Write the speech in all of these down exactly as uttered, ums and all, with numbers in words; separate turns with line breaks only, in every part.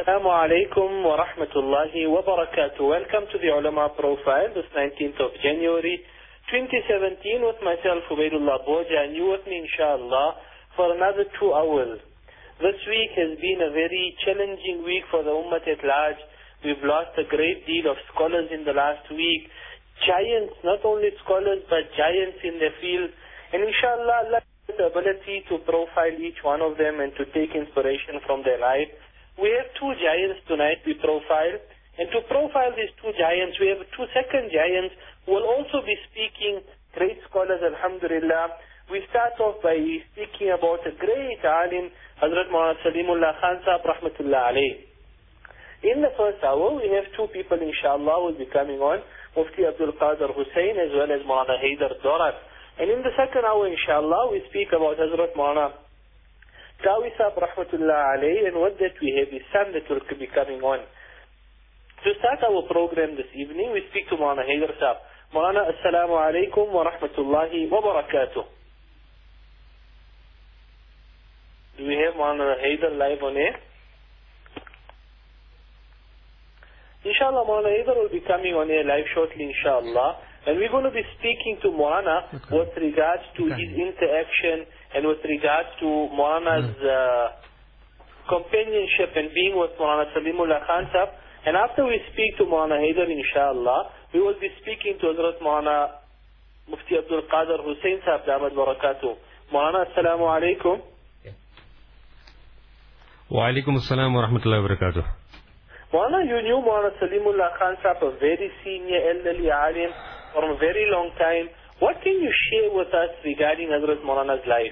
Assalamu alaikum wa rahmatullahi wa barakatuh. Welcome to the Ulama Profile, this nineteenth of January twenty seventeen, with myself, Ubaidullah Boja, and you with me, inshallah, for another two hours. This week has been a very challenging week for the Ummah at large. We've lost a great deal of scholars in the last week. Giants, not only scholars, but giants in their field. And inshallah, Allah has the ability to profile each one of them and to take inspiration from their life. We have two giants tonight we profile. And to profile these two giants, we have two second giants who will also be speaking, great scholars, alhamdulillah. We start off by speaking about a great alim, Hazrat Maulana Salimullah Khan Sahab, rahmatullah alayh. In the first hour, we have two people, inshallah, who will be coming on, Mufti Abdul Qadir Hussain as well as Maulana Haydar Dorat. And in the second hour, inshallah, we speak about Hazrat Maulana Qawi Sahab, rahmatullah alayh, and what that we have his son that will be coming on. To start our program this evening, we speak to Maulana Haydar Sahab. Maulana, assalamu alaikum wa rahmatullahi wa barakatuh. Do we have Maulana Haydar live on air? Inshallah, Maulana Haydar will be coming on air live shortly, inshallah. And we're going to be speaking to Maulana okay. with regards to okay. his interaction and with regards to Maulana's uh, companionship and being with Maulana Salimullah Khan Sahab. And after we speak to Maulana Haydar, inshallah, we will be speaking to Hazrat Maulana Mufti Abdul Qadir Hussain Sahab, Damad Barakatuh. Maulana, assalamu alaikum.
Wa alaikum assalam wa rahmatullahi wa barakatuh.
Maulana, you knew Maulana Salimullah Khan Sahab, a very senior elderly alim, for a very long time. What can you share with us regarding Hazrat Maulana's life?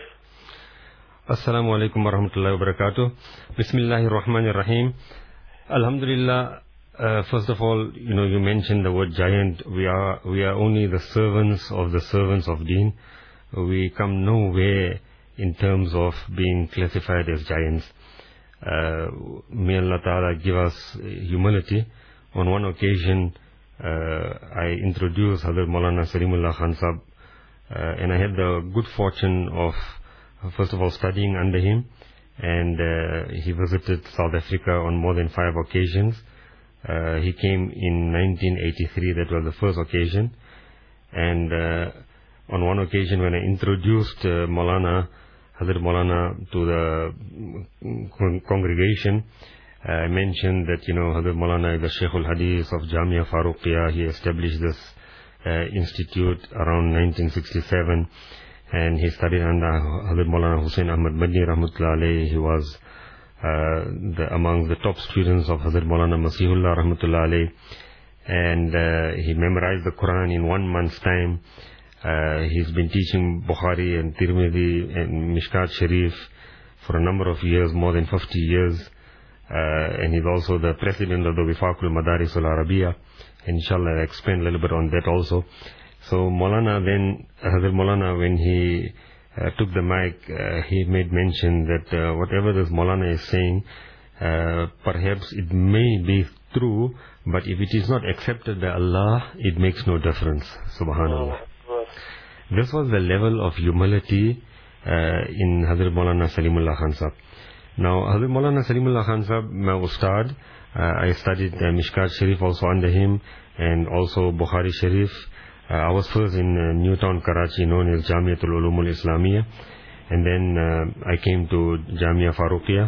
Assalamu alaikum wa rahmatullahi wa barakatuh. Bismillahir Rahmanir Rahim. Alhamdulillah, uh, first of all, you know, you mentioned the word giant. We are, we are only the servants of the servants of Deen. We come nowhere in terms of being classified as giants. Uh, may Allah Ta'ala give us humility. On one occasion, uh, I introduced Hazrat Maulana Salimullah Khan Sahab, uh, and I had the good fortune of, first of all, studying under him, and uh, he visited South Africa on more than five occasions. Uh, he came in nineteen eighty-three, that was the first occasion, and uh, on one occasion when I introduced uh, Maulana, Hazrat Maulana to the con congregation, uh, I mentioned that, you know, Hazrat Maulana is the Shaykh al-Hadith of Jamia Faruqiyah. He established this uh, institute around nineteen sixty-seven, and he studied under Hazrat Maulana Hussain Ahmad Madni rahmatullah alayhi. He was uh, the, among the top students of Hazrat Maulana Masihullah rahmatullah alayhi, and uh, he memorized the Quran in one month's time. Uh, he's been teaching Bukhari and Tirmidhi and Mishkat Sharif for a number of years, more than fifty years. Uh, and he's also the president of the Wifaqul Madaris al-Arabiya. Inshallah, I'll expand a little bit on that also. So Maulana then, Hazrat Maulana, when he uh, took the mic, uh, he made mention that uh, whatever this Maulana is saying, uh, perhaps it may be true, but if it is not accepted by Allah, it makes no difference. Subhanallah. This was the level of humility uh, in Hazrat Maulana Salimullah Khan Sahab. Now, Hazrat Maulana Salimullah Khan Sahab, my ustad, uh, I studied uh, Mishkat Sharif also under him, and also Bukhari Sharif. Uh, I was first in uh, Newtown, Karachi, known as Jamiatul Ulumul Islamiyah, and then uh, I came to Jamia Faruqiyah.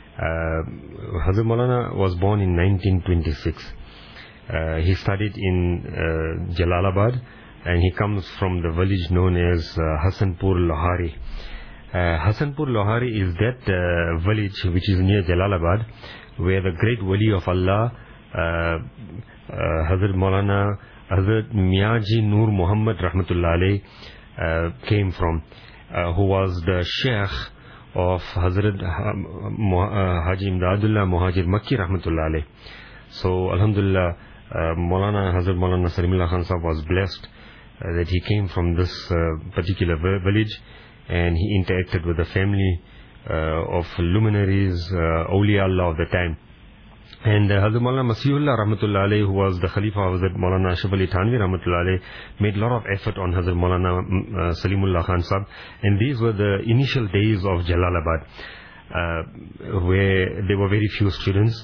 Uh, Hazrat Maulana was born in nineteen twenty-six. Uh, he studied in uh, Jalalabad, and he comes from the village known as uh, Hasanpur Lohari. Uh, Hasanpur Lohari is that uh, village which is near Jalalabad, where the great wali of Allah, uh, uh, Hazrat Maulana, Hazrat Miyaji Nur Muhammad rahmatullah alayh, uh, came from, uh, who was the sheikh of Hazrat uh, Haji Imdadullah Muhajir Makki rahmatullah alayh. So, alhamdulillah, uh, Maulana, Hazrat Maulana Salimullah Khan Sahab was blessed Uh, that he came from this uh, particular village, and he interacted with the family uh, of luminaries, uh, awliya Allah of the time. And uh, Hazrat Maulana Masihullah rahmatullah alayhi, who was the Khalifa of Hazrat Maulana Ashraf Ali Thanvi rahmatullah alayhi, made a lot of effort on Hazrat Maulana uh, Salimullah Khan Sahab. And these were the initial days of Jalalabad, uh, where there were very few students.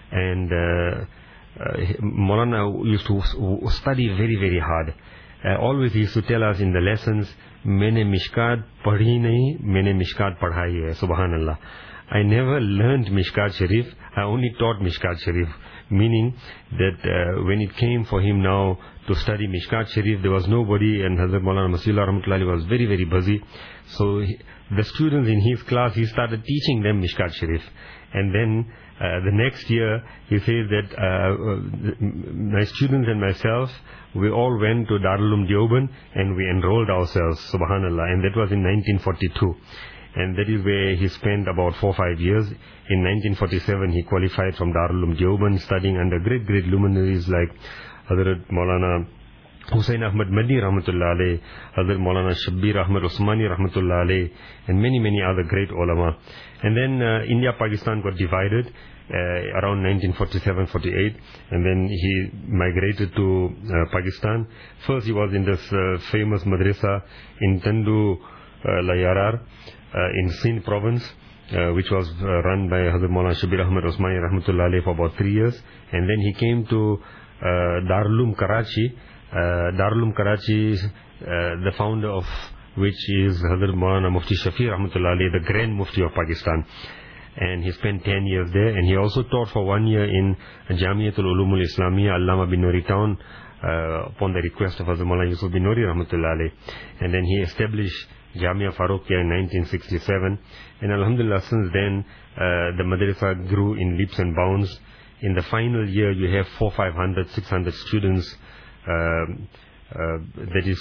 And uh, uh, Maulana used to study very, very hard. Uh, always he used to tell us in the lessons, Maine Mishkat padhi nahi, maine Mishkat padhai hai, subhanallah. I never learned Mishkat Sharif, I only taught Mishkat Sharif. Meaning that uh, when it came for him now to study Mishkat Sharif, there was nobody, and Hazrat Maulana Masihullah Rahmatullahi was very, very busy. So he, the students in his class, he started teaching them Mishkat Sharif. And then uh, the next year, he says that uh, my students and myself, we all went to Darul Uloom Deoband and we enrolled ourselves, subhanallah, and that was in nineteen forty-two. And that is where he spent about four or five years. In nineteen forty-seven, he qualified from Darul Uloom Deoband, studying under great, great luminaries like Hazrat Maulana Hussain Ahmad Madni Rahmatullah Alayh, Hazrat Maulana Shabbir Ahmad Usmani Rahmatullah Alayh, and many, many other great ulama. And then uh, India-Pakistan got divided uh, around nineteen forty-seven forty-eight, and then he migrated to uh, Pakistan. First he was in this uh, famous madrasa in Tandu uh, Layarar uh, in Sindh province, uh, which was uh, run by Hazrat Maulana Shabbir Ahmad Usmani Rahmatullah Alayh for about three years. And then he came to uh, Darul Uloom Karachi. Uh, Darul Uloom Karachi, uh, the founder of which is Hazrat Maulana Mufti Shafi Rahmatullah Alayh, the Grand Mufti of Pakistan. And he spent ten years there, and he also taught for one year in Jamiatul Ulumul Islamiyya, Allama bin Nuri town, uh, upon the request of Hazrat Maulana Yusuf bin Nuri Rahmatullah Alayh. And then he established Jamia Farooqiyya in nineteen sixty-seven. And Alhamdulillah, since then, uh, the madrasa grew in leaps and bounds. In the final year, you have four, five hundred, six hundred students. Uh, uh, that is,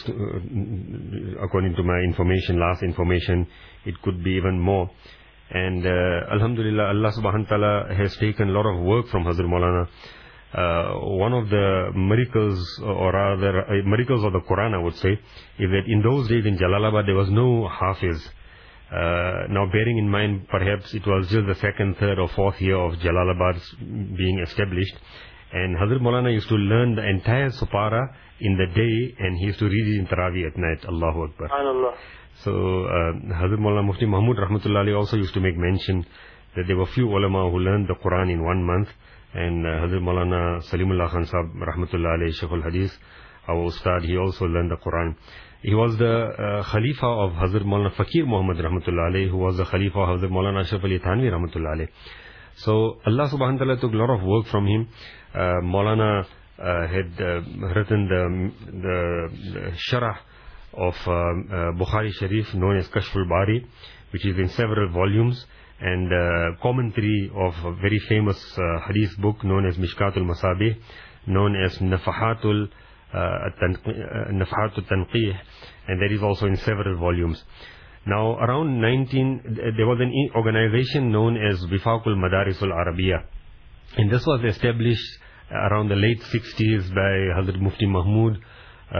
uh, according to my information, last information, it could be even more. And uh, Alhamdulillah, Allah subhanahu wa ta'ala has taken a lot of work from Hazrat Maulana. Uh, one of the miracles, or rather, uh, miracles of the Quran, I would say, is that in those days in Jalalabad, there was no Hafiz. Uh, now, bearing in mind, perhaps it was just the second, third or fourth year of Jalalabad being established. And Hazrat Maulana used to learn the entire Supara in the day, and he used to read it in Taraweeh at night. Allahu Akbar.
SubhanAllah.
So, uh, Hazrat Maulana Mufti Mahmud Rahmatullah Alayh also used to make mention that there were few ulama who learned the Quran in one month. And uh, Hazrat Maulana Salimullah Khan Sahib Rahmatullah Alayh, Shaykhul Hadith, our Ustad, he also learned the Quran. He was the uh, Khalifa of Hazrat Maulana Fakir Muhammad Rahmatullah Alayh, who was the Khalifa of Hazrat Maulana Ashraf Ali Thanvi Rahmatullah Alayh. So Allah subhanahu wa ta'ala took a lot of work from him. Uh, Maulana uh, had uh, written the, the, the Sharah of uh, uh, Bukhari Sharif, known as Kashful Bari, which is in several volumes, and uh, commentary of a very famous uh, hadith book known as Mishkatul Masabih, known as Nafahatul uh, Nafahatul Tanqih, and that is also in several volumes. Now, around nineteen, there was an organization known as Wifaqul Madarisul Arabiya, and this was established around the late sixties by Hazrat Mufti Mahmud uh,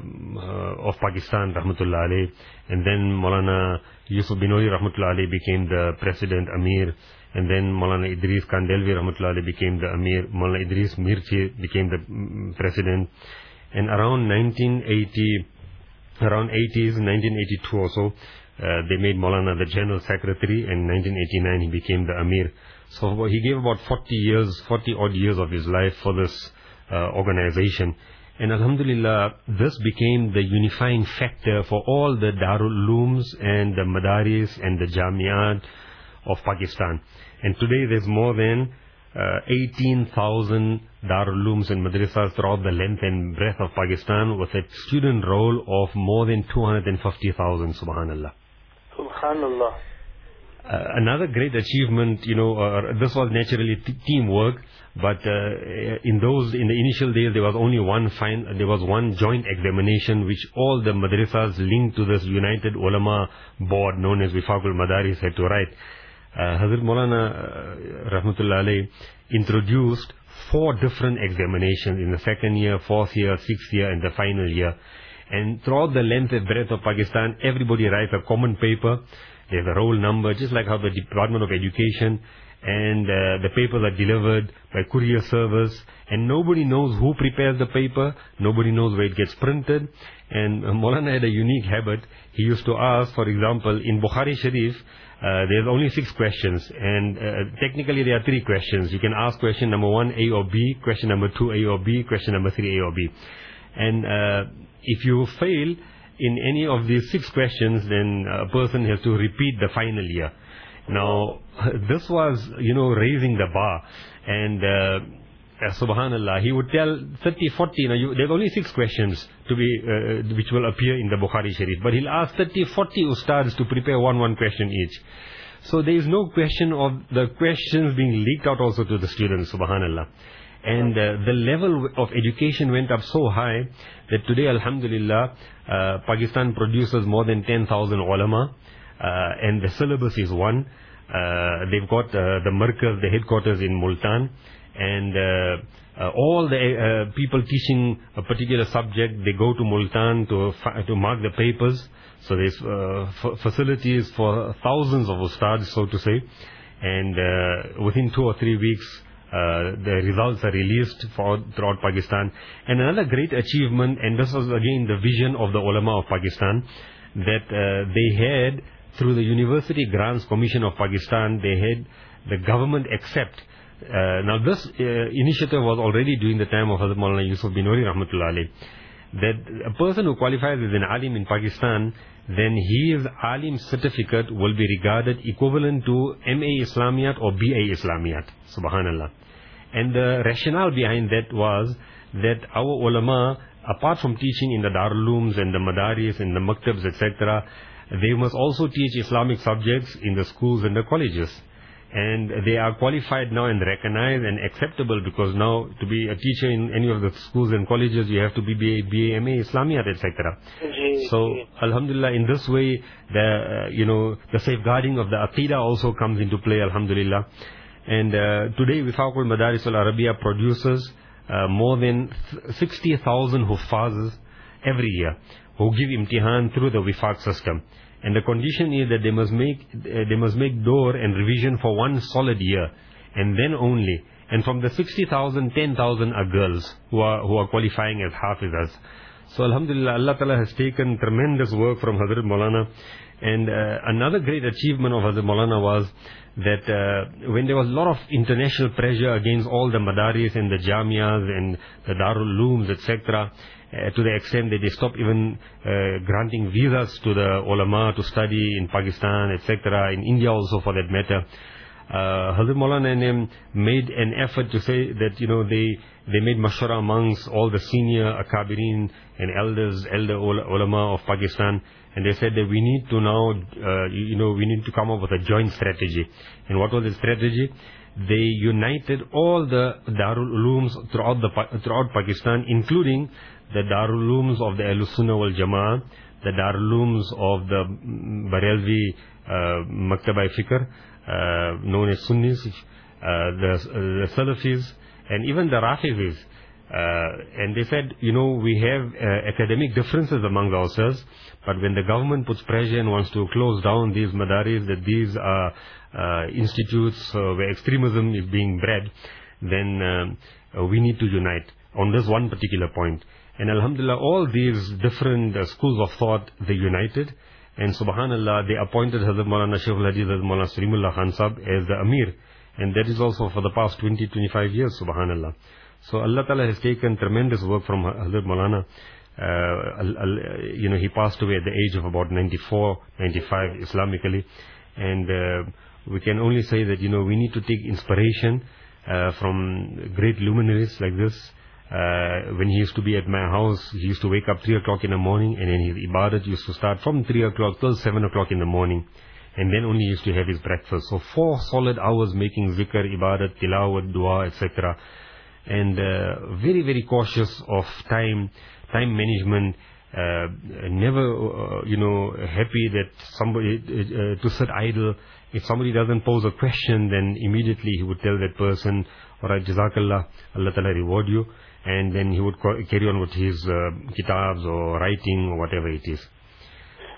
uh, of Pakistan, Rahmatullah Alayh, and then Maulana Yusuf bin Nuri Rahmatullah Alayh became the president, Amir, and then Maulana Idris Kandelvi Rahmatullah Alayh became the Amir, Maulana Idris Mirchi became the um, president, and around nineteen eighty, around eighties, nineteen eighty-two or so, Uh, they made Maulana the General Secretary, and in nineteen eighty-nine he became the Amir. So he gave about forty years, forty odd years of his life for this uh, organization. And Alhamdulillah, this became the unifying factor for all the Darul Ulooms and the Madaris and the Jamiat of Pakistan. And today there's more than uh, eighteen thousand Darul Ulooms and Madrasas throughout the length and breadth of Pakistan, with a student roll of more than two hundred fifty thousand, subhanallah.
SubhanAllah.
Uh, another great achievement, you know, uh, this was naturally t- teamwork, but uh, in those, in the initial days, there was only one fine, there was one joint examination which all the madrasas linked to this United Ulama board known as Wifaqul Madaris had to write. Uh, Hazrat Maulana uh, Rahmatullah Alayh introduced four different examinations in the second year, fourth year, sixth year, and the final year. And throughout the length and breadth of Pakistan, everybody writes a common paper. There's a roll number, just like how the Department of Education. and uh, the papers are delivered by courier service, and nobody knows who prepares the paper, nobody knows where it gets printed. And uh, Maulana had a unique habit. He used to ask, for example, in Bukhari Sharif, uh, there's only six questions, and uh, technically there are three questions. You can ask question number one, A or B, question number two, A or B, question number three, A or B. And uh, if you fail in any of these six questions, then a person has to repeat the final year. Now, this was, you know, raising the bar. And uh, uh, subhanallah, he would tell thirty, forty, you know, you, there's only six questions to be, uh, which will appear in the Bukhari Sharif. But he'll ask thirty, forty ustads to prepare one, one question each. So there is no question of the questions being leaked out also to the students, subhanallah. And uh, the level of education went up so high that today, alhamdulillah, uh, Pakistan produces more than ten thousand ulama. Uh, and the syllabus is one. Uh, they've got uh, the Markaz, the headquarters in Multan, and uh, uh, all the uh, people teaching a particular subject, they go to Multan to to mark the papers. So there's uh, facilities for thousands of ustads, so to say, and uh, within two or three weeks, Uh, the results are released for, throughout Pakistan. And another great achievement, and this was again the vision of the ulama of Pakistan, that uh, they had, through the University Grants Commission of Pakistan, they had the government accept. Uh, now this uh, initiative was already during the time of Hazrat Maulana Yusuf Binuri Rahmatullah Alayh, that a person who qualifies as an alim in Pakistan, then his alim certificate will be regarded equivalent to M A Islamiyat or B A Islamiyat. Subhanallah. And the rationale behind that was that our ulama, apart from teaching in the Darulooms and the Madaris and the Maktabs, et cetera, they must also teach Islamic subjects in the schools and the colleges. And they are qualified now and recognized and acceptable, because now to be a teacher in any of the schools and colleges, you have to be B A, B A M A, Islamiyat, et cetera. So, alhamdulillah, in this way, the uh, you know the safeguarding of the Aqidah also comes into play, alhamdulillah. And uh, today, Wifaqul Madaris al-Arabiya produces uh, more than sixty thousand huffazs every year who give imtihan through the Wifaq system. And the condition is that they must make uh, they must make door and revision for one solid year, and then only. And from the sixty thousand, ten thousand are girls who are who are qualifying as hafizas. So alhamdulillah, Allah Ta'ala has taken tremendous work from Hazrat Maulana. And uh, another great achievement of Hazrat Maulana was that uh, when there was a lot of international pressure against all the madaris and the jamias and the Darul Ulooms, et cetera, uh, to the extent that they stopped even uh, granting visas to the ulama to study in Pakistan, et cetera, in India also for that matter. Uh, Hazrat Maulana and him made an effort to say that, you know, they they made mashwara amongst all the senior akabirin and elders, elder ulama of Pakistan, and they said that we need to now, uh, you know, we need to come up with a joint strategy. And what was the strategy? They united all the Darul Ulooms throughout the throughout Pakistan, including the Darul Ulooms of the Ahlus Sunnah wal Jama'ah, the Darul Ulooms of the Barelvi uh, Maktab-i-Fikr, Uh, known as Sunnis, uh, the, uh, the Salafis, and even the Rafidis. Uh, and they said, you know, we have uh, academic differences among ourselves, but when the government puts pressure and wants to close down these madaris, that these are uh, institutes uh, where extremism is being bred, then um, uh, we need to unite on this one particular point. And alhamdulillah, all these different uh, schools of thought, they united. And subhanallah, they appointed Hazrat Maulana Shaykhul Hadith, Hazrat Maulana Salimullah Khan Sahib as the Amir. And that is also for the past twenty, twenty-five years, subhanallah. So Allah Ta'ala has taken tremendous work from Hazrat Maulana. Uh, you know, he passed away at the age of about ninety-four, ninety-five Islamically. And uh, we can only say that, you know, we need to take inspiration uh, from great luminaries like this. Uh, when he used to be at my house, he used to wake up three o'clock in the morning, and then his ibadat used to start from three o'clock till seven o'clock in the morning. And then only he used to have his breakfast. So four solid hours making zikr, ibadat, tilawat, dua, et cetera. And uh, very, very cautious of time, time management, uh, never, uh, you know, happy that somebody, uh, to sit idle. If somebody doesn't pose a question, then immediately he would tell that person, alright, Jazakallah, Allah Ta'ala reward you. And then he would carry on with his uh, kitabs or writing or whatever it is.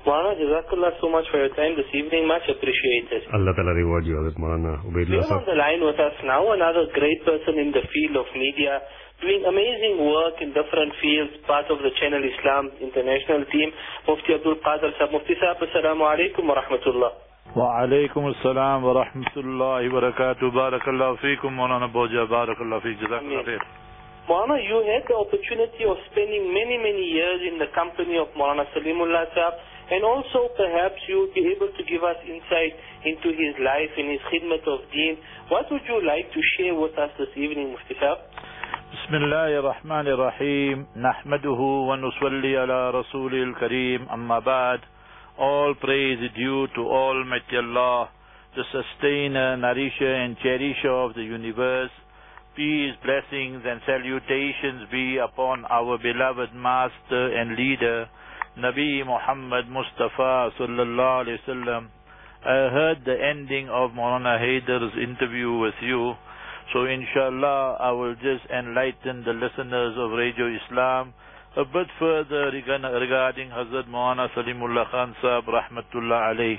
Maulana, Jazakallah so much for your time this evening. Much appreciated.
Allah Ta'ala reward you, Hazrat Maulana
We
Ubaidullah
have on the line with us now another great person in the field of media, doing amazing work in different fields, part of the Channel Islam international team, Mufti Abdul Qadir Sahib. Mufti Sahib, assalamu alaikum wa rahmatullah.
Wa alaikum assalam wa rahmatullahi wa barakatuh. Barakallahu feekum, Maulana Boja. Barakallahu feek. Jazakallah khair.
Maulana, you had the opportunity of spending many, many years in the company of Maulana Salimullah Sahib, and also perhaps you would be able to give us insight into his life and his khidmat of deen. What would you like to share with us this evening, Mufti Sahib?
Bismillahir Rahmanir Rahim. Nahmaduhu wa nusalli ala Rasulil Kareem. Amma ba'd. All praise is due to Almighty Allah, the sustainer, nourisher and cherisher of the universe. Peace, blessings and salutations be upon our beloved master and leader, Nabi Muhammad Mustafa sallallahu alaihi wasallam. I heard the ending of Maulana Haidar's interview with you, so inshallah I will just enlighten the listeners of Radio Islam a bit further regarding Hazrat Maulana Salimullah Khan Sahib rahmatullah alayh.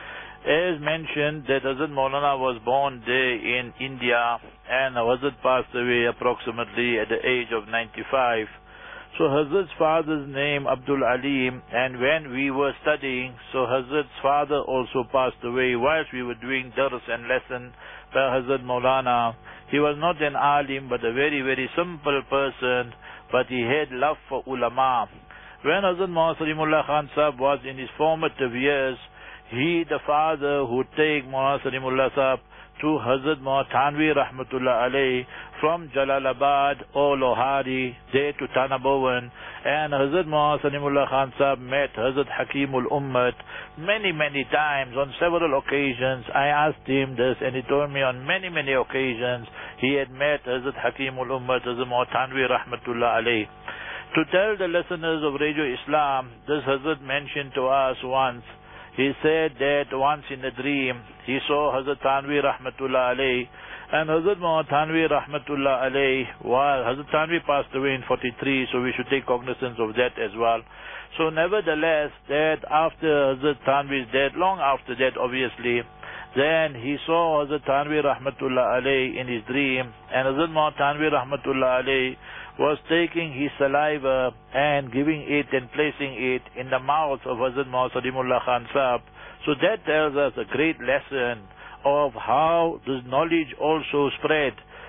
As mentioned, that Hazrat Maulana was born there in India, and Hazrat passed away approximately at the age of ninety-five. So Hazrat's father's name Abdul Alim, and when we were studying, so Hazrat's father also passed away whilst we were doing dars and lesson by Hazrat Maulana. He was not an alim but a very very simple person, but he had love for ulama. When Hazrat Maulana Salimullah Khan Sahib was in his formative years, he, the father, would take Maulana Salimullah Sahib to Hazrat Maulana Thanvi rahmatullah alayhi from Jalalabad or Lohari, there to Tanabowan, and Hazrat Maulana Salimullah Khan Sahib met Hazrat Hakimul Ummat many, many times. On several occasions, I asked him this, and he told me on many, many occasions he had met Hazrat Hakimul Ummat, Hazrat Maulana Thanvi rahmatullah alayhi. To tell the listeners of Radio Islam, this Hazrat mentioned to us once. He said that once in a dream, he saw Hazrat Thanvi rahmatullah alayhi, and Hazrat Maulana Thanvi rahmatullah alayhi, while Hazrat Thanvi passed away in forty-three, so we should take cognizance of that as well. So nevertheless, that after Hazrat Thanvi's death, long after that obviously, then he saw Hazrat Thanvi rahmatullah alayhi in his dream, and Hazrat Maulana Thanvi rahmatullah alayhi was taking his saliva and giving it and placing it in the mouth of Hazrat Maulana Salimullah Khan Sahib. So that tells us a great lesson of how this knowledge also spread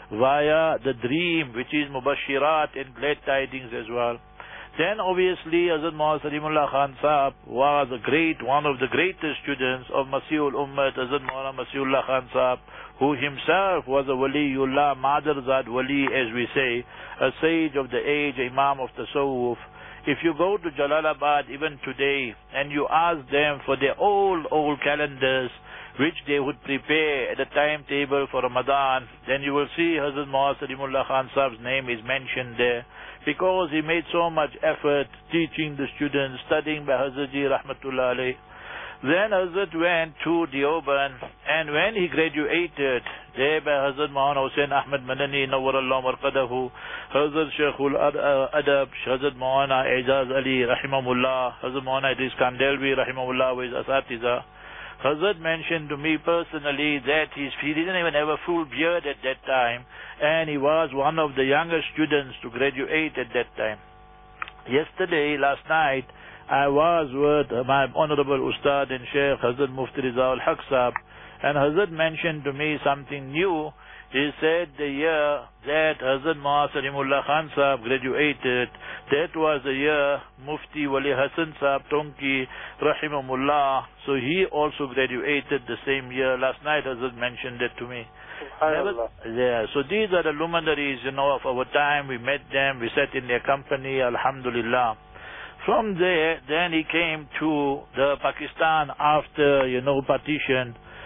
via the dream, which is mubashirat and glad tidings as well. Then obviously Hazrat Maulana Salimullah Khan Sahib was a great, one of the greatest students of Masihul Ummat, Hazrat Maulana Masihullah Khan Sahib, who himself was a Waliullah, Madarzad Wali as we say, a sage of the age, Imam of Tasawwuf. If you go to Jalalabad even today and you ask them for their old, old calendars which they would prepare at the timetable for Ramadan, then you will see Hazrat Maulana Salimullah Khan Sahib's name is mentioned there, because he made so much effort teaching the students, studying by Hazrat Ji rahmatullah alayh. Then Hazrat went to Deoband, and when he graduated, there by Hazrat Maulana Hussain Ahmad Madani, Nawwarallahu Marqadahu, Hazrat Sheikhul Adab, Hazrat Maulana Ijaz Ali, Rahimahullah, Hazrat Maulana Idris Kandelvi, Rahimahullah, was Asatiza. Hazrat mentioned to me personally that he's, he didn't even have a full beard at that time, and he was one of the youngest students to graduate at that time. Yesterday, last night, I was with my honorable Ustad and Sheikh Hazrat Mufti Riza al-Haq Sahib, and Hazrat mentioned to me something new. He said the year that Hazrat Maulana Salimullah Khan Sahib graduated, that was the year Mufti Wali Hassan Sahib Tonki Rahimahullah, so he also graduated the same year. Last night Hazrat mentioned it to me. Never, yeah, so these are the luminaries, you know, of our time. We met them, we sat in their company, alhamdulillah. From there, then he came to the Pakistan after, you know, partition.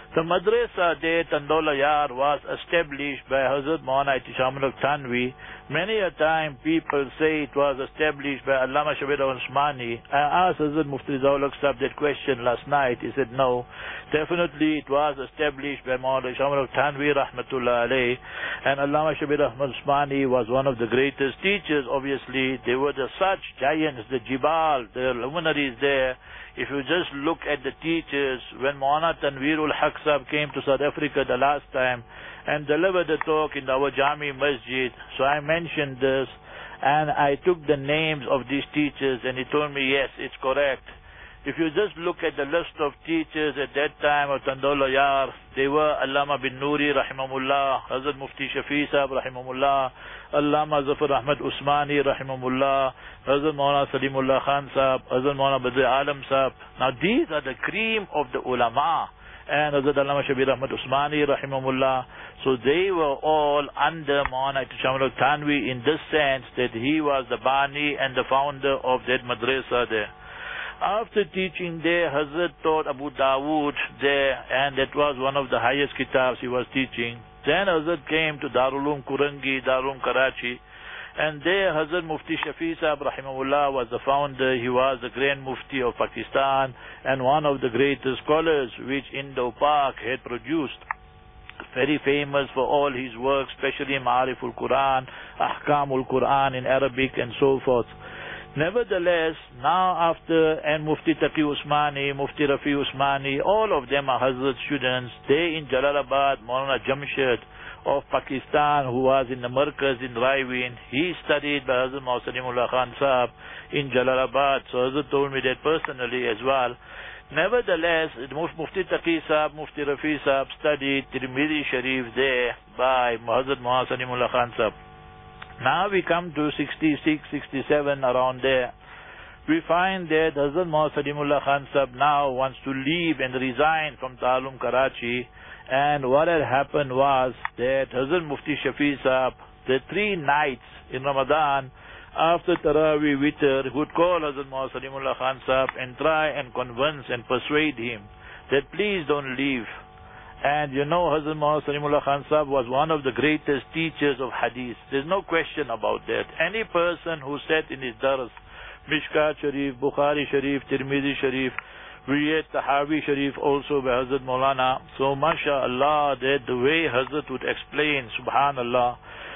The madrasa de Tandola Yar was established by Hazrat Maulana Ihtisam Ullah Thanvi. Many a time people say it was established by Allama Shabir Usmani. I asked Hazrat Mufti Rizal Sahab that question last night. He said no, definitely it was established by Maulana Ihtisam Ullah Thanvi Rahmatullah Alayh. And Allama Shabir Usmani was one of the greatest teachers. Obviously, they were the such giants, the Jibal, the luminaries there. If you just look at the teachers, when Maulana Tanveerul Haq Sahab came to South Africa the last time and delivered a talk in our Jami Masjid, so I mentioned this and I took the names of these teachers and he told me, yes, it's correct. If you just look at the list of teachers at that time of Tandola Yar, they were Allama bin Nuri Rahimahullah, Hazrat Mufti Shafi Sahab Rahimahullah, Allama Zafar Ahmad Usmani Rahimahullah, Hazrat Maulana Salimullah Khan Sahab, Hazrat Maulana Badr Alam Sahab. Now these are the cream of the ulama. And Hazrat Allama Shabir Ahmad Usmani Rahimahullah. So they were all under Maulana Ihtisam Ullah Thanvi in this sense that he was the Bani and the founder of that madrasa there. After teaching there, Hazrat taught Abu Dawood there, and that was one of the highest kitabs he was teaching. Then Hazrat came to Darul Uloom Kurangi, Darul Uloom Karachi, and there Hazrat Mufti Shafi Sahab Rahimahullah was the founder. He was the Grand Mufti of Pakistan and one of the greatest scholars which Indo-Pak had produced. Very famous for all his work, especially Ma'ariful Quran, Ahkamul Quran in Arabic and so forth. Nevertheless, now after, and Mufti Taqi Usmani, Mufti Rafi Usmani, all of them are Hazrat students. They in Jalalabad, Maulana Jamshed of Pakistan, who was in the Markaz in Raivin, he studied by Hazrat Maulana Salimullah Khan Sahab in Jalalabad. So Hazrat told me that personally as well. Nevertheless, Mufti Taqi Sahab, Mufti Rafi Sahab studied Tirmidhi Sharif there by Hazrat Maulana Salimullah Khan Sahab. Now we come to sixty-six, sixty-seven, around there. We find that Hazrat Maulana Salimullah Khan Sahab now wants to leave and resign from Darul Uloom Karachi. And what had happened was that Hazrat Mufti Shafi Sahab, the three nights in Ramadan, after Taraweeh Witr, would call Hazrat Maulana Salimullah Khan Sahab and try and convince and persuade him that please don't leave. And you know, Hazrat Maulana Salimullah Khan Sahab was one of the greatest teachers of hadith. There's no question about that. Any person who sat in his dars, Mishkat Sharif, Bukhari Sharif, Tirmidhi Sharif, Riyat Tahawi Sharif also by Hazrat Maulana. So, MashaAllah, that the way Hazrat would explain, Subhanallah.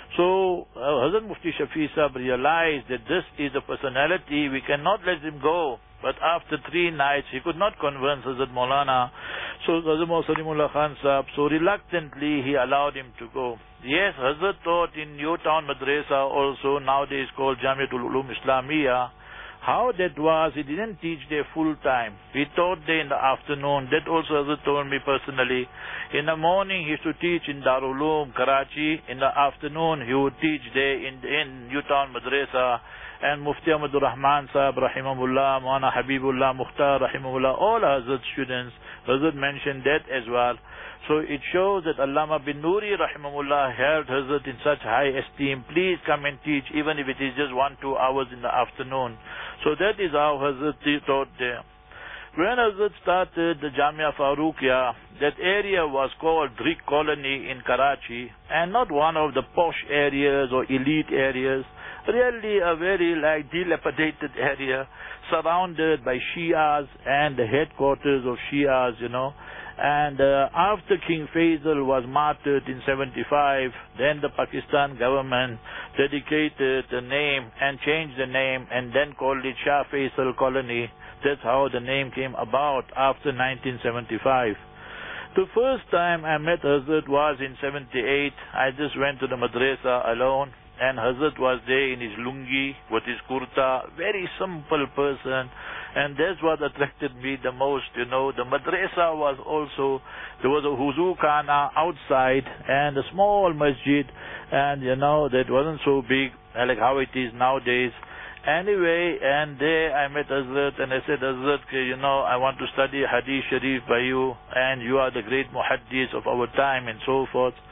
So, uh, Hazrat Mufti Shafi Sahab realized that this is a personality, we cannot let him go. But after three nights, he could not convince Hazrat Maulana. So Hazrat Maulana Salimullah Khan Sahab, so reluctantly he allowed him to go. Yes, Hazrat taught in Newtown Madrasa also, nowadays called Jamiatul Ulum Islamiyah. How that was, he didn't teach there full time. He taught there in the afternoon. That also Hazrat told me personally. In the morning he used to teach in Darul Uloom, Karachi. In the afternoon he would teach there in, in Newtown Madrasa. And Mufti Ahmadur Rahman Sahab Rahimahullah, Maulana Habibullah Mukhtar Rahimahullah, all Hazrat students, Hazrat mentioned that as well. So it shows that Allama bin Nuri Rahimahullah held Hazrat in such high esteem. Please come and teach, even if it is just one, two hours in the afternoon. So that is how Hazrat taught there. When Hazrat started the Jamia Farooqiyah, that area was called Brick Colony in Karachi, and not one of the posh areas or elite areas. Really a very like dilapidated area, surrounded by Shias and the headquarters of Shias, you know. And uh, after King Faisal was martyred in seventy-five, then the Pakistan government dedicated the name and changed the name and then called it Shah Faisal Colony. That's how the name came about after nineteen seventy-five. The first time I met Hazrat was in seventy-eight. I just went to the madrasa alone. And Hazrat was there in his lungi, with his kurta, very simple person. And that's what attracted me the most, you know. The madrasa was also, there was a huzu khana outside and a small masjid. And, you know, that wasn't so big, like how it is nowadays. Anyway, and there I met Hazrat and I said, Hazrat, you know, I want to study Hadith Sharif by you. And you are the great muhaddis of our time and so forth.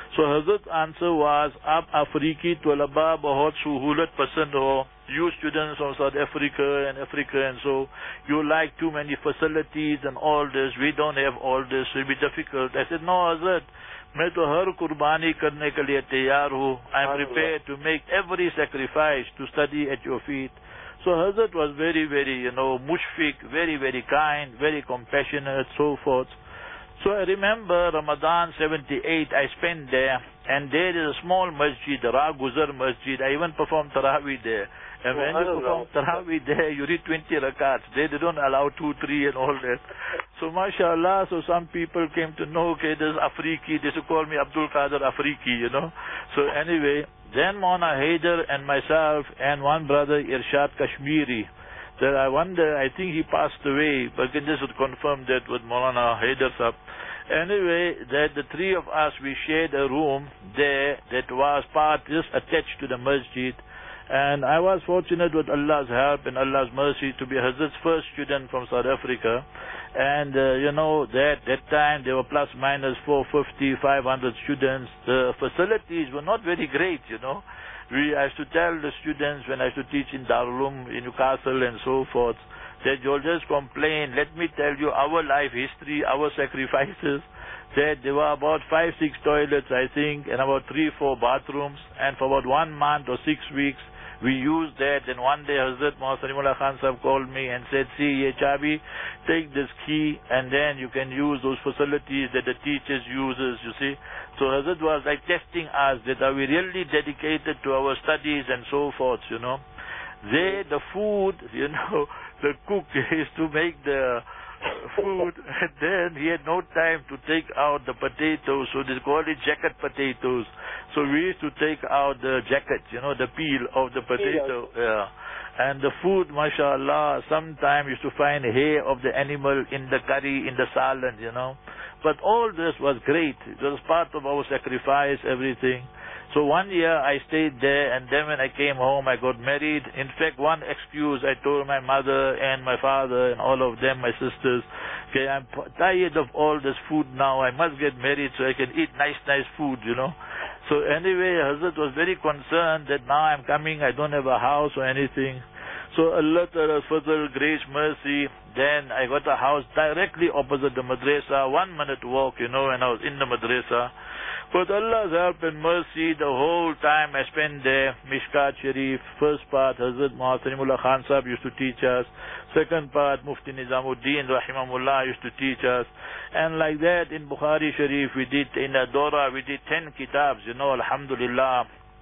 So Hazrat's answer was, Aap Afriki Tulaba bahut suhulat pasand ho. You students from South Africa and Africa and so, you like too many facilities and all this. We don't have all this. It will be difficult. I said, no Hazrat, मैं तो हर कुर्बानी करने के लिए तैयार हूँ. I am prepared to make every sacrifice to study at your feet. So Hazrat was very, very, you know, mushfiq, very, very kind, very compassionate, so forth. So I remember Ramadan seventy-eight, I spent there, and there is a small masjid, the Ra Guzar Masjid. I even performed Taraweeh there. And when you perform Taraweeh there, you read twenty rakats. They, they don't allow two, three and all that. So mashallah, so some people came to know, okay, this is Afriki, they used to call me Abdul Qadir Afriki, you know. So anyway, then Maulana Haider and myself and one brother, Irshad Kashmiri, that I wonder, I think he passed away, but can just confirm that with Maulana Haider Sahab. Anyway, that the three of us, we shared a room there that was part, just attached to the masjid. And I was fortunate with Allah's help and Allah's mercy to be Hazrat's first student from South Africa. And, uh, you know, that that time there were plus minus four fifty, five hundred students. The facilities were not very great, you know. We, I used to tell the students when I used to teach in Darulum, in Newcastle and so forth, that you'll just complain. Let me tell you our life history, our sacrifices. That there were about five, six toilets, I think, and about three, four bathrooms. And for about one month or six weeks, we used that. And one day Hazrat Maulana Salimullah Khan Sahib called me and said, see, ye chabi, take this key and then you can use those facilities that the teachers uses, you see. So Hazrat was like testing us that are we really dedicated to our studies and so forth, you know. There, the food, you know, the cook used to make the food, and then he had no time to take out the potatoes, so they call it jacket potatoes. So we used to take out the jacket, you know, the peel of the potato. Yeah. And the food, mashallah, sometimes used to find hair of the animal in the curry, in the salad, you know. But all this was great. It was part of our sacrifice, everything. So one year I stayed there, and then when I came home, I got married. In fact, one excuse I told my mother and my father and all of them, my sisters, okay, I'm tired of all this food now. I must get married so I can eat nice, nice food, you know. So anyway, Hazrat was very concerned that now I'm coming, I don't have a house or anything. So Allah Ta'ala's fadl, grace, mercy, then I got a house directly opposite the madrasa, one minute walk, you know, and I was in the madrasa. With Allah's help and mercy, the whole time I spent there, Mishkat Sharif, first part, Hazrat Maulana Salimullah Khan Sahib used to teach us. Second part, Mufti Nizamuddin Rahimahullah used to teach us. And like that, in Bukhari Sharif, we did, in Adora, we did ten kitabs, you know, Alhamdulillah.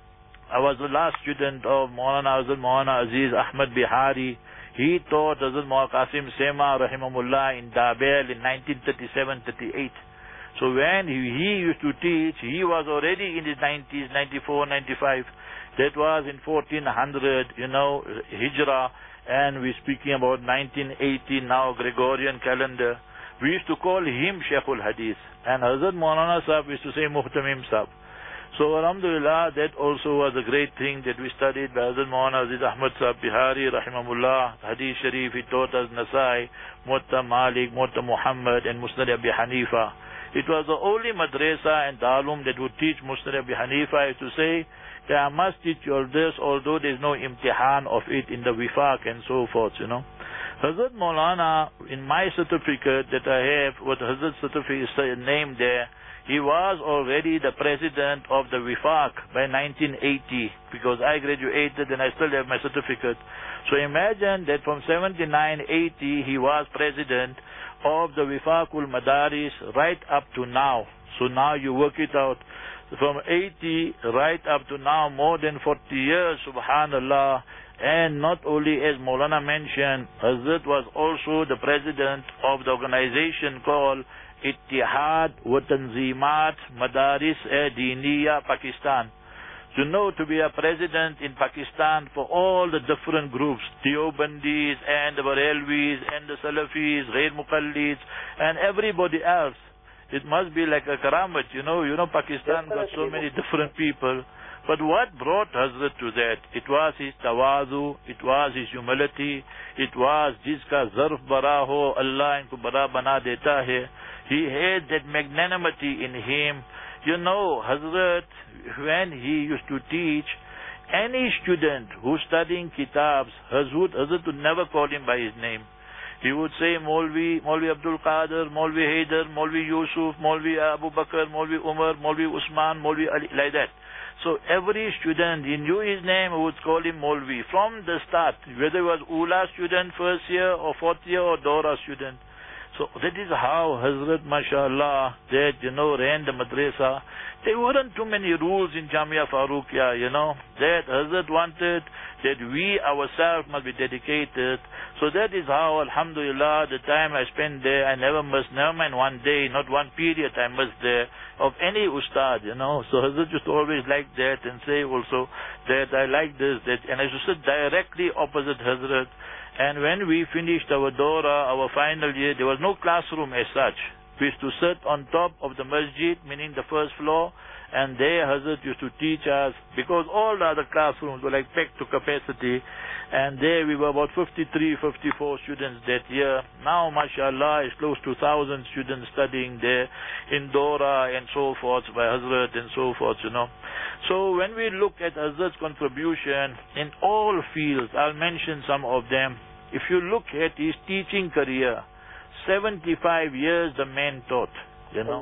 I was the last student of Maulana Hazrat Maulana Aziz Ahmad Bihari. He taught Hazrat Maulana Qasim Sema Rahimahullah in Dabel in nineteen thirty-seven thirty-eight. So when he, he used to teach, he was already in his nineties, ninety-four, ninety-five. That was in fourteen hundred, you know, Hijrah, and we're speaking about nineteen eighty now, Gregorian calendar. We used to call him Sheikhul Hadith. And Hazrat Maulana Sahib used to say Muhtamim Sahib. So Alhamdulillah, that also was a great thing that we studied by Hazrat Maulana Aziz Ahmad Sahib Bihari, Rahimahullah, Hadith Sharif, he taught us Nasai, Muwatta Malik, Muwatta Muhammad, and Musnad Abi Hanifa. It was the only madrasa and darulum that would teach Musnad Abi Hanifa. I used to say that I must teach you all this, although there is no imtihan of it in the wifaq and so forth, you know. Hazrat Maulana, in my certificate that I have, what Hazrat certificate is named there, he was already the president of the wifaq by nineteen eighty, because I graduated and I still have my certificate. So imagine that from seventy-nine, eighty, he was president of the Wifaqul Madaris right up to now. So now you work it out. From eighty right up to now, more than forty years, subhanallah. And not only, as Maulana mentioned, Hazrat was also the president of the organization called Ittihad wa Tanzimat Madaris Diniya Pakistan. To know, to be a president in Pakistan for all the different groups, Deobandis and the Barelvis and the Salafis, Ghair Muqallids, and everybody else. It must be like a karamat, you know. You know, Pakistan got so many different people. But what brought Hazrat to that? It was his tawazu, it was his humility, it was jiska zarf bara ho, Allah inko bara bana deta hai. He had that magnanimity in him. you know, Hazrat, when he used to teach, any student who's studying kitabs, Hazrat, Hazrat would never call him by his name. He would say Maulvi, Maulvi Abdul Qadir, Maulvi Haider, Maulvi Yusuf, Maulvi Abu Bakr, Maulvi Umar, Maulvi Usman, Maulvi Ali, like that. So every student, he knew his name, he would call him Maulvi. From the start, whether he was Ula student, first year, or fourth year, or Dora student. So that is how Hazrat, mashallah, that, you know, ran the madrasa. There weren't too many rules in Jamia Farooqiyah, you know. That Hazrat wanted that we ourselves must be dedicated. So that is how, alhamdulillah, the time I spent there, I never missed, never mind one day, not one period I missed there, of any ustad, you know. So Hazrat used to always like that and say also that I like this, that, and I used to sit directly opposite Hazrat. And when we finished our Dora, our final year, there was no classroom as such. We used to sit on top of the masjid, meaning the first floor, and there Hazrat used to teach us, because all the other classrooms were like packed to capacity, and there we were about fifty-three, fifty-four students that year. Now, mashallah, it's close to one thousand students studying there in Dora and so forth, by Hazrat and so forth, you know. So when we look at Hazrat's contribution in all fields, I'll mention some of them. If you look at his teaching career, seventy-five years the man taught, you know.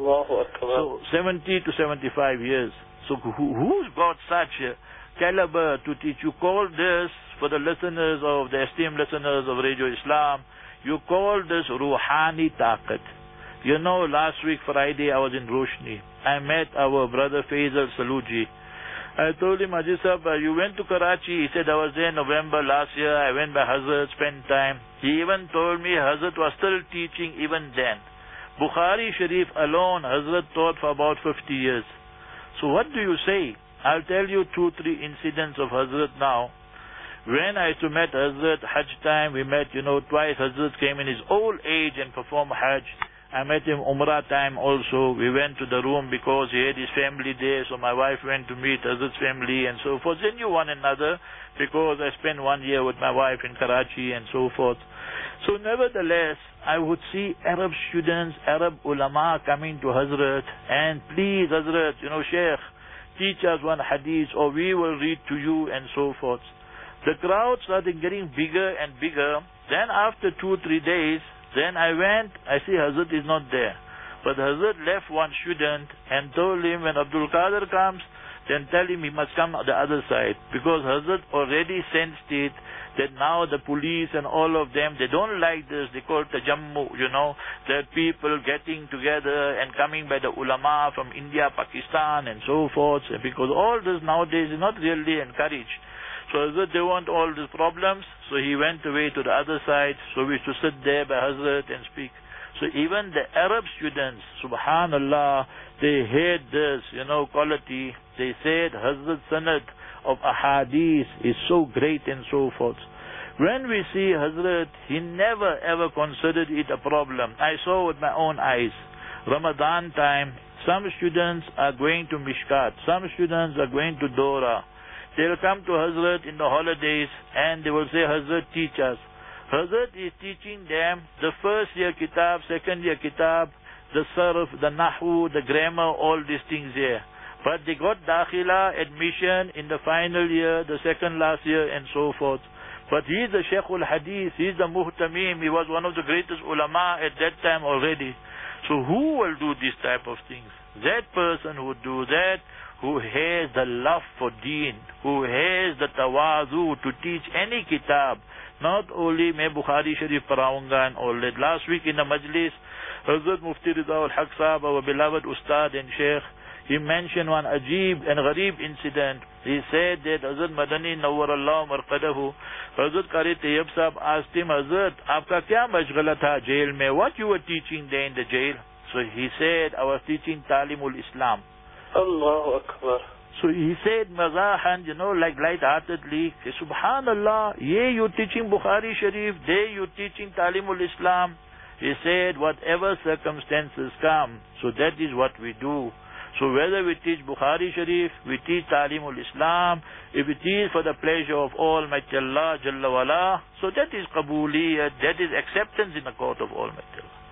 So seventy to seventy-five years. So who, who's got such a caliber to teach? You call this, for the listeners of the esteemed listeners of Radio Islam, you call this Ruhani Taqat. You know, last week Friday I was in Roshni. I met our brother Faisal Saluji. I told him, Haji Sahab, you went to Karachi. He said, I was there in November last year. I went by Hazrat, spent time. He even told me Hazrat was still teaching even then. Bukhari Sharif alone, Hazrat taught for about fifty years. So what do you say? I'll tell you two, three incidents of Hazrat now. When I used to meet Hazrat, Hajj time, we met, you know, twice. Hazrat came in his old age and performed Hajj. I met him Umrah time also. We went to the room because he had his family there, so my wife went to meet Hazrat's family and so forth. They knew one another because I spent one year with my wife in Karachi and so forth. So nevertheless, I would see Arab students, Arab ulama coming to Hazrat, and please Hazrat, you know, Sheikh, teach us one hadith or we will read to you and so forth. The crowd started getting bigger and bigger. Then after two, three days, then I went, I see Hazrat is not there. But Hazrat left one student and told him when Abdul Qadir comes, then tell him he must come on the other side. Because Hazrat already sensed it that now the police and all of them, they don't like this. They call it tajammu, you know, that people getting together and coming by the ulama from India, Pakistan and so forth. Because all this nowadays is not really encouraged. So Hazrat, they want all these problems, so he went away to the other side. So we used to sit there by Hazrat and speak. So even the Arab students, subhanallah, they had this, you know, quality. They said Hazrat sanad of ahadith is so great and so forth. When we see Hazrat, he never ever considered it a problem. I saw with my own eyes. Ramadan time, some students are going to Mishkat, some students are going to Dora. They'll come to Hazrat in the holidays and they will say, Hazrat, teach us. Hazrat is teaching them the first year kitab, second year kitab, the sarf, the nahu, the grammar, all these things here. But they got dakhila, admission in the final year, the second last year and so forth. But he is the Sheikhul Hadith, he is the Muhtamim, he was one of the greatest ulama at that time already. So who will do this type of things? That person who do that, who has the love for deen, who has the tawazu to teach any kitab, not only मैं Bukhari Sharif पढ़ाऊंगा and all that. Last week in the majlis, Hazrat Mufti Rida al-Haq Sahab, our beloved Ustad and Sheikh, he mentioned one ajib and gharib incident. He said that Hazrat Madani Nawwarallahu Marqadahu, Hazrat Qari Tayyib Sahab asked him, Hazrat, aapka kya mashghala tha jail mein? What you were teaching there in the jail? So he said, I was teaching Talimul Islam.
Allahu Akbar.
So he said, mazahan, you know, like light-heartedly, Subhanallah, yeah, you're teaching Bukhari Sharif, there you're teaching Talimul Islam. He said, whatever circumstances come, so that is what we do. So whether we teach Bukhari Sharif, we teach Talimul Islam, if it is for the pleasure of Almighty Allah, Jalla wala, so that is qabuliyat, that is acceptance in the court of Almighty Allah.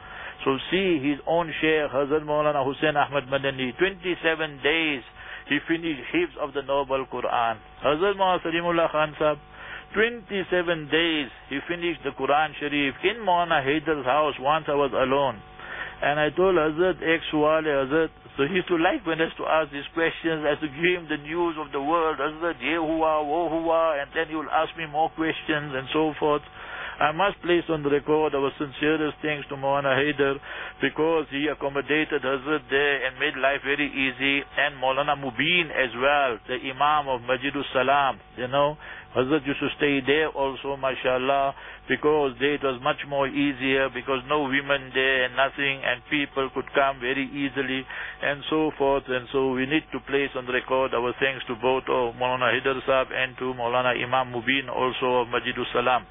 So see his own Shaykh, Hazrat Maulana Hussain Ahmad Madani, twenty-seven days he finished Hifz of the Noble Quran. Hazrat Maulana Salimullah Khan Sahib, twenty-seven days he finished the Quran Sharif. In Maulana Haidar's house, once I was alone. And I told Hazrat, Ek Suwal Hazrat, so he used to like when I used to ask these questions, I used to give him the news of the world, Hazrat, ye hua, wo hua, and then he will ask me more questions and so forth. I must place on the record our sincerest thanks to Maulana Haidar because he accommodated Hazrat there and made life very easy, and Maulana Mubin as well, the Imam of Masjidus Salam, you know. Hazrat used to stay there also, mashallah, because there it was much more easier because no women there and nothing, and people could come very easily and so forth. And so we need to place on the record our thanks to both of Maulana Haidar Sahib and to Maulana Imam Mubin also of Masjidus Salam.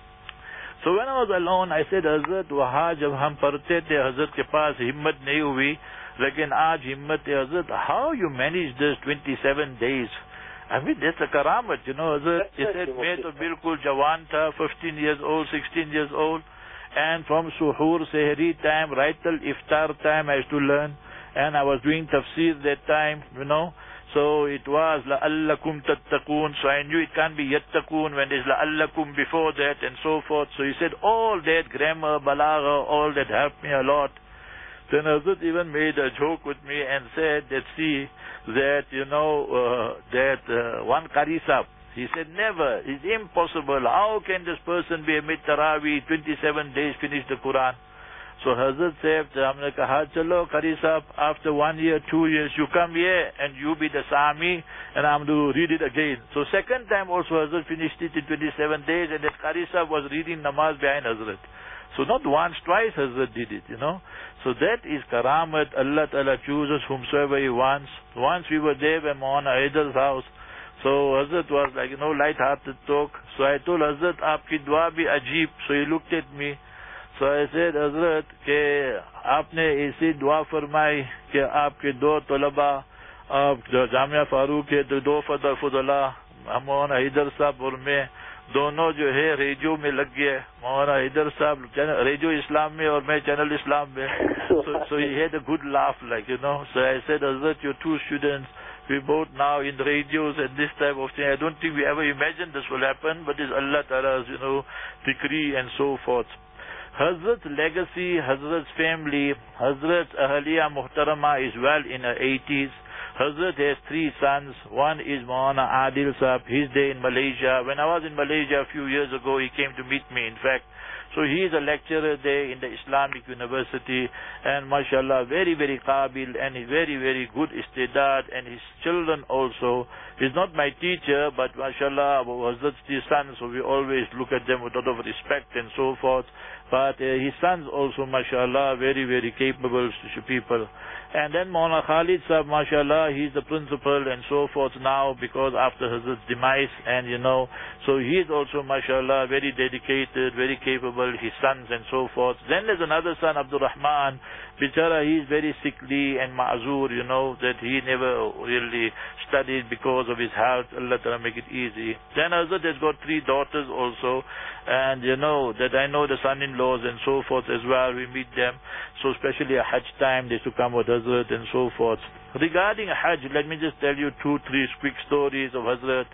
So when I was alone, I said, Hazrat, वहाँ जब हम पढ़ते थे, Hazrat के पास हिम्मत नहीं हुई, लेकिन आज हिम्मत है, Hazrat, how you manage this twenty-seven days? I mean, that's a karamat, you know, Hazrat. He said, मैं तो बिल्कुल जवान था, fifteen years old, sixteen years old, and from suhoor, sehri time, right till iftar time, I used to learn, and I was doing tafsir that time, you know. So it was la'allakum tattaqoon. So I knew it can't be yattaqoon when there's la'allakum before that and so forth. So he said all that grammar, balagha, all that helped me a lot. Then Hazrat even made a joke with me and said that, see, that, you know, uh, that uh, one Qari Sahib, he said, never, it's impossible. How can this person be a mid Taraweeh, twenty-seven days finish the Quran? So Hazrat said, हमने कहा चलो Qari Sahib, after one year, two years, you come here and you be the Sami and I'm to read it again. So second time also Hazrat finished it in twenty-seven days, and that Qari Sahib was reading namaz behind Hazrat. So not once, twice Hazrat did it, you know. So that is karamat. Allah Ta'ala chooses whomsoever He wants. Once we were there at Maulana Haidar's house. So Hazrat was like, you know, light-hearted talk. So I told Hazrat, aapki dua bhi ajeeb. So he looked at me. So I said, Hazrat, ke aapne aisi dua farmai ke aapke do talaba, aap Jamia Farooq ke do fudala, Maulana Haidar Sahib aur main, दोनों जो है radio में लग गए. मौलाना हैदर साहब radio इस्लाम में और मैं चैनल इस्लाम में. So, so he had a good laugh, like, you know. So I said, Hazrat, your two students, we both now in the radios and this type of thing. I don't think we ever imagined this will happen, but it's Allah Ta'ala's, you know, decree and so forth. Hazrat's legacy, Hazrat's family, Hazrat's Ahaliya Muhtarama is well in her eighties. Hazrat has three sons. One is Maulana Adil Sahib. He's there in Malaysia. When I was in Malaysia a few years ago, he came to meet me, in fact. So he is a lecturer there in the Islamic University, and mashallah, very, very qabil, and he's very, very good istidad, and his children also. He's not my teacher, but mashallah, Hazrat's three sons, so we always look at them with a lot of respect and so forth. But uh, his sons also, mashallah, very, very capable people. And then Maulana Khalid Sahib, mashallah, he's the principal and so forth now, because after Hazrat's demise, and you know, so he is also, mashallah, very dedicated, very capable, his sons and so forth. Then there's another son, Abdul Rahman. Bichara, he's very sickly and ma'zur, you know, that he never really studied because of his health. Allah Ta'ala make it easy. Then Hazrat has got three daughters also, and you know, that I know the son-in-laws and so forth as well, we meet them. So especially at Hajj time, they used to come with Hazrat and so forth. Regarding Hajj, let me just tell you two, three quick stories of Hazrat.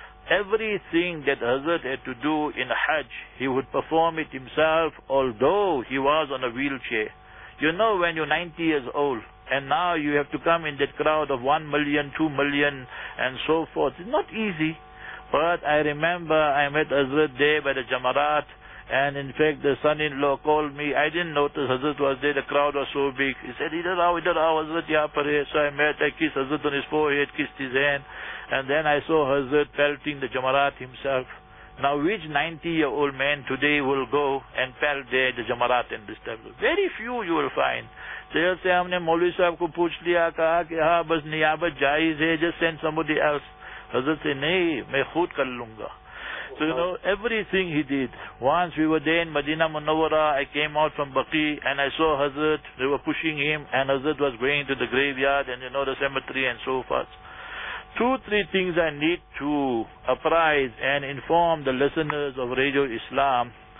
Everything that Hazrat had to do in Hajj, he would perform it himself, although he was on a wheelchair. You know, when you're ninety years old, and now you have to come in that crowd of one million, two million, and so forth. It's not easy. But I remember I met Hazrat there by the Jamarat, and in fact the son-in-law called me. I didn't notice Hazrat was there, the crowd was so big. He said, idhar aao, idhar aao, Hazrat yahan par hai. So I met, I kissed Hazrat on his forehead, kissed his hand, and then I saw Hazrat pelting the Jamarat himself. Now, which ninety-year-old man today will go and pelt there the Jamarat and this type of? Very few you will find. They'll say, हमने मौलवी साहब को पूछ लिया, कहा कि हाँ बस नियाबत जायज है, just send somebody else. Hazrat said, नहीं, मैं खुद कर लूँगा. So, you know, everything he did. Once we were there in Medina Munawwara, I came out from Baqi and I saw Hazrat, they were pushing him, and Hazrat was going to the graveyard and, you know, the cemetery and so forth. Two, three things I need to apprise and inform the listeners of Radio Islam.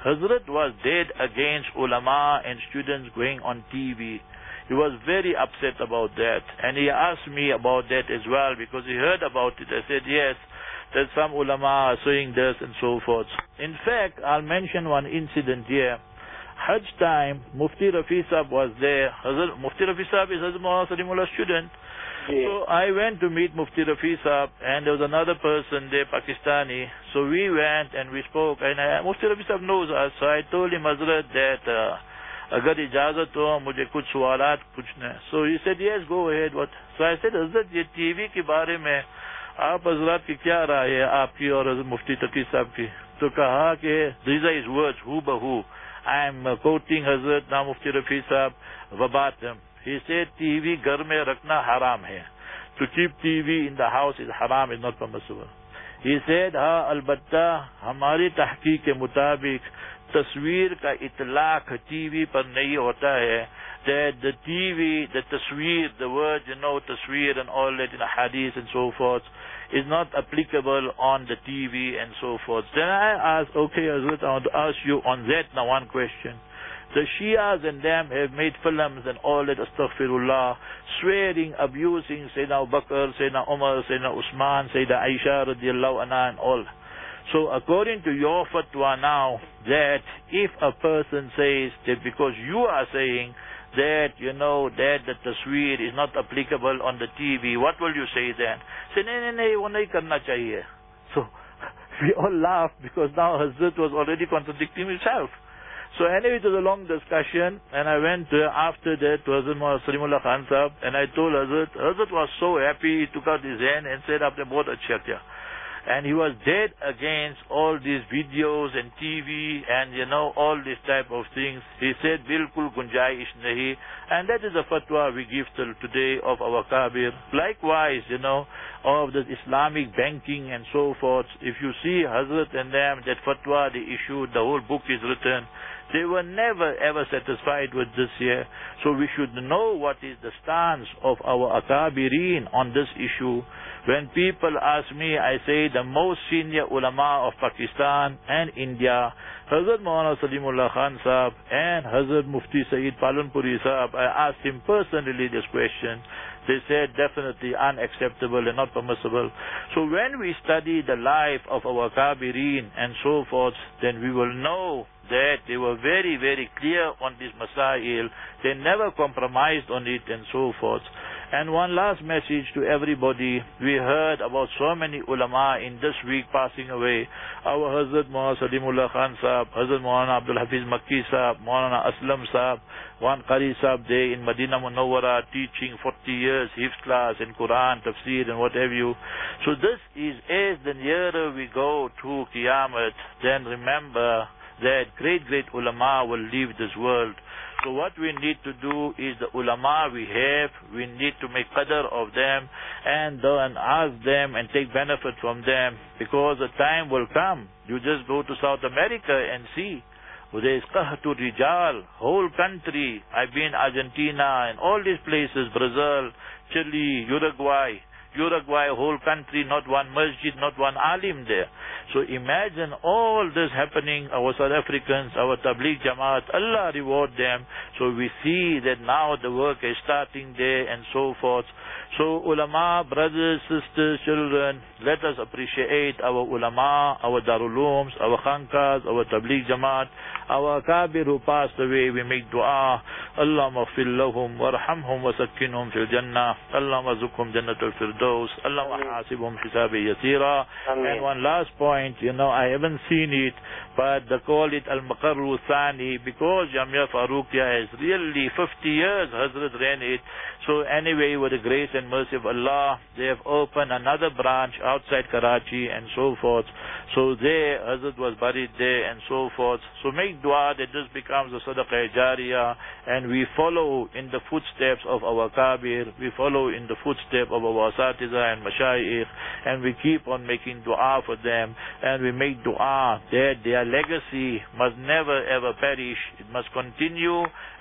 Hazrat was dead against ulama and students going on T V. He was very upset about that, and he asked me about that as well, because he heard about it. I said, yes, that some ulama are saying this and so forth. In fact, I'll mention one incident here. Hajj time, Mufti Rafi Sahab was there. Hazrat, Mufti Rafi Sahab is Hazrat Maulana Salimullah student. Yeah. So I went to meet Mufti Rafi Sahab, and there was another person there, Pakistani. So we went and we spoke, and I, Mufti Rafi Sahab knows us. So I told him, Hazrat, that uh, agar ijazat ho, mujhe kuch sawalat puchne. So he said, yes, go ahead. What? So I said, Hazrat, ye T V ke baare mein aap Hazrat ki kya raay hai, aapki aur Hazrat Mufti Taqi Sahab ki? So kaha ke, these are his words, hu bahu. I am uh, quoting Hazrat now Mufti Rafi Sahab verbatim. He said, T V ghar mein rakhna haram hai. To keep T V in the house is haram, is not permissible. He said, ha albatta, hamari tahqiq ke mutabik, tasweer ka itlaq T V par nahi hota hai. That the T V, the tasweer, the word, you know, tasweer and all that in the hadith and so forth, is not applicable on the T V and so forth. Then I asked, okay, Hazrat, I want to ask you on that now one question. The Shias and them have made films and all that, astaghfirullah, swearing, abusing Sayyidina Abu Bakr, Sayyidina Umar, Sayyidina Usman, Sayyidina Aisha radiallahu anha and all. So according to your fatwa now, that if a person says that because you are saying that, you know, that the tasweer is not applicable on the T V, what will you say then? Say, no, no, no, wo nahi karna chahiye. So we all laughed, because now Hazrat was already contradicting himself. So anyway, it was a long discussion, and I went uh, after that to Hazrat Maulana Salimullah Khan Sahab, and I told Hazrat, Hazrat was so happy, he took out his hand and said, Aapne bahut achha kiya. And he was dead against all these videos and T V and, you know, all these type of things. He said, Bilkul gunjaish nahi. And that is the fatwa we give till today of our Kabir. Likewise, you know, of the Islamic banking and so forth. If you see Hazrat and them, that fatwa they issued, the whole book is written. They were never ever satisfied with this here. So we should know what is the stance of our Akabirin on this issue. When people ask me, I say the most senior ulama of Pakistan and India, Hazrat Maulana Salimullah Khan Sahab and Hazrat Mufti Sayyid Palanpuri Sahab, I asked him personally this question. They said definitely unacceptable and not permissible. So when we study the life of our Kabirin and so forth, then we will know that they were very, very clear on this masail. They never compromised on it and so forth. And one last message to everybody. We heard about so many ulama in this week passing away. Our Hazrat Maulana Salimullah Khan Sahab, Hazrat Maulana Abdul Hafiz Makki Sahab, Maulana Aslam Sahab, one Qari Sahab there in Madinah Munawwara teaching forty years, Hifz class and Quran, Tafsir and what have you. So this is, as the nearer we go to Qiyamah, then remember that great, great ulama will leave this world. So what we need to do is the ulama we have, we need to make qadr of them and then ask them and take benefit from them, because the time will come. You just go to South America and see. There is qahtu rijal, whole country. I've been Argentina and all these places, Brazil, Chile, Uruguay. Uruguay, whole country, not one masjid, not one alim there. So imagine all this happening, our South Africans, our Tabligh Jamaat, Allah reward them. So we see that now the work is starting there and so forth. So ulama, brothers, sisters, children, let us appreciate our ulama, our Darul Ulooms, our Khankas, our Tabligh Jamaat, our Kabir who passed away. We make dua. Allahumma ighfir lahum warhamhum wa sakkinhum fil jannah. Allahumma zukhum jannatul firdaus. Allahumma hasibhum hisabi yasira. And one last point, you know, I haven't seen it, but they call it Al-Maqarru Thani, because Jamia Farooqia has really fifty years Hazrat ran it. So anyway, with the grace and mercy of Allah, they have opened another branch outside Karachi and so forth. So there, Hazrat was buried there and so forth. So make dua that this becomes a Sadaqah Jariyah, and we follow in the footsteps of our Kabir, we follow in the footsteps of our Asatiza and Mashayikh, and we keep on making dua for them, and we make dua that their legacy must never ever perish. It must continue,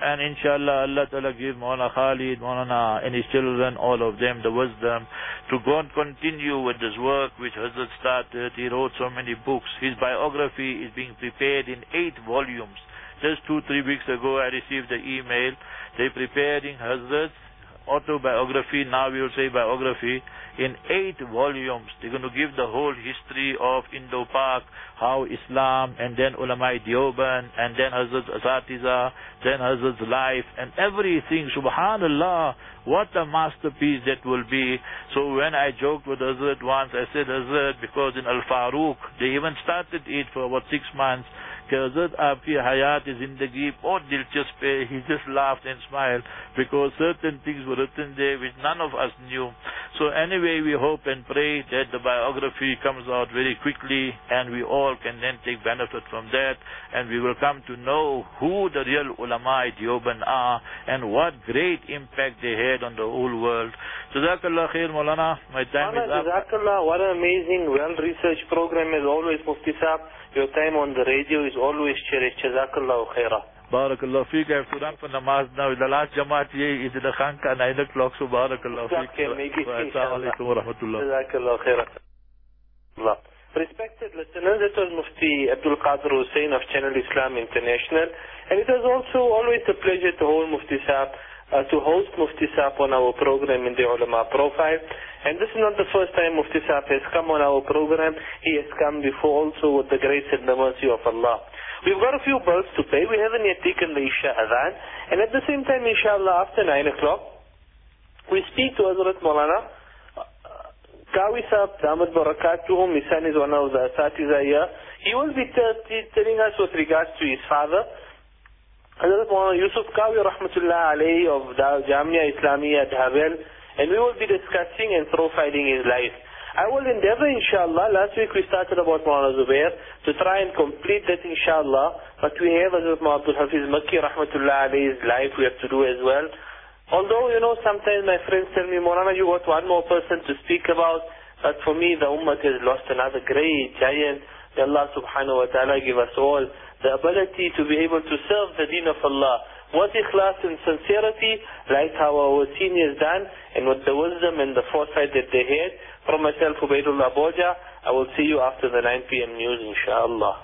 And inshallah, Allah Ta'ala give Maulana Khalid, Maulana and his children, all of them, the wisdom to go and continue with this work which Hazrat started. He wrote so many books. His biography is being prepared in eight volumes. Just two, three weeks ago, I received the email. They're preparing Hazrat's autobiography, now we will say biography, in eight volumes. They're going to give the whole history of Indo-Pak, how Islam, and then Ulama Deoband, and then Hazrat Asatiza, then Hazrat's life, and everything. Subhanallah, what a masterpiece that will be. So when I joked with Hazrat once, I said, Hazrat, because in Al-Faruq, they even started it for about six months, Hazrat, aapki hayat zindagi bahut dilchasp hai. He just laughed and smiled because certain things were written there which none of us knew. So anyway, we hope and pray that the biography comes out very quickly and we all can then take benefit from that, and we will come to know who the real ulama Deoband are and what great impact they had on the whole world. Jazakallah khair, Maulana. My time is up.
Jazakallah. What an amazing, well-researched program as always, Mufti Saab. Your time on the radio is always cherished. Jazakallah khairah.
Barakallah feek. I have to run for namaz now. The last Jamaat here is in the Khanka, nine o'clock. So Barakallah feek. Assalamu alaikum wa rahmatullah.
Jazakallah khairah. Respected listeners, it was Mufti Abdul Qadir Hussain of Channel Islam International. And it was also always a pleasure to hold Mufti Saab, uh, to host Mufti Saab on our program in the Ulama Profile. And this is not the first time Mufti Saab has come on our program. He has come before also with the grace and the mercy of Allah. We've got a few bills to pay. We haven't yet taken the Isha Adhan. And at the same time, inshallah, after nine o'clock, we speak to Hazrat Maulana Qawi Saab, Damat Barakatuhum. His son is one of the Asatiza here. He will be telling us with regards to his father, Hazrat Maulana Yusuf Qawi Rahmatullah Alayhi of Jamia Islamiyya Dhabil. And we will be discussing and profiling his life. I will endeavor, inshallah. Last week we started about Maulana Zubair to try and complete that, inshallah. But we have Hazrat Abdul Hafiz Makki Rahmatullah Alayhi's life we have to do as well. Although, you know, sometimes my friends tell me, Maulana, you got one more person to speak about. But for me, the Ummah has lost another great giant. May Allah subhanahu wa ta'ala give us all the ability to be able to serve the deen of Allah with ikhlas and sincerity, like how our seniors done, and with the wisdom and the foresight that they had. From myself, Ubaidullah Boja, I will see you after the nine p m news, inshallah.